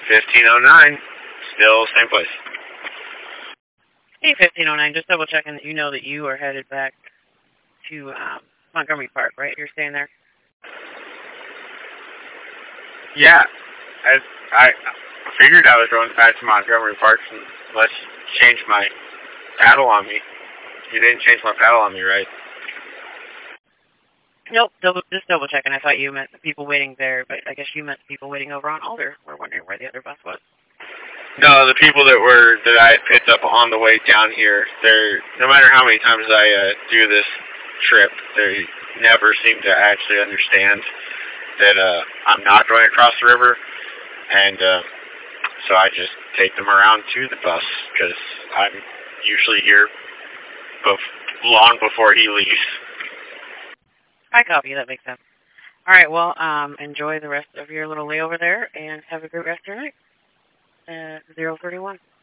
1509, still same place. Hey, 1509, just double checking that you know that you are headed back to Montgomery Park, right? You're staying there? Yeah, I figured I was going back to Montgomery Park unless you changed my paddle on me. You didn't change my paddle on me, right? Nope, just double checking. I thought you meant the people waiting there, but I guess you meant the people waiting over on Alder. We're wondering where the other bus was. No, the people that I picked up on the way down here, no matter how many times I do this trip, they never seem to actually understand that I'm not going across the river, and so I just take them around to the bus because I'm usually here long before he leaves. I copy. That makes sense. All right. Well, enjoy the rest of your little layover there, and have a great rest of your night. 031.